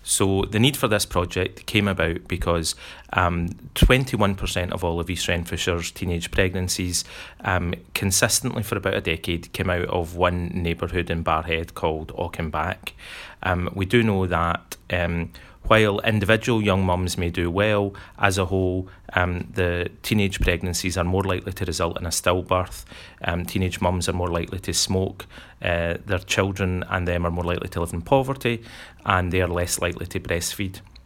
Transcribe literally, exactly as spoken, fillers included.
So the need for this project came about because um, twenty-one percent of all of East Renfrewshire's teenage pregnancies um, consistently for about a decade came out of one neighbourhood in Barrhead called Auchenback. Um, we do know that um, while individual young mums may do well, as a whole, um, the teenage pregnancies are more likely to result in a stillbirth. Um, teenage mums are more likely to smoke. Uh, their children and them are more likely to live in poverty, and they are less likely to breastfeed.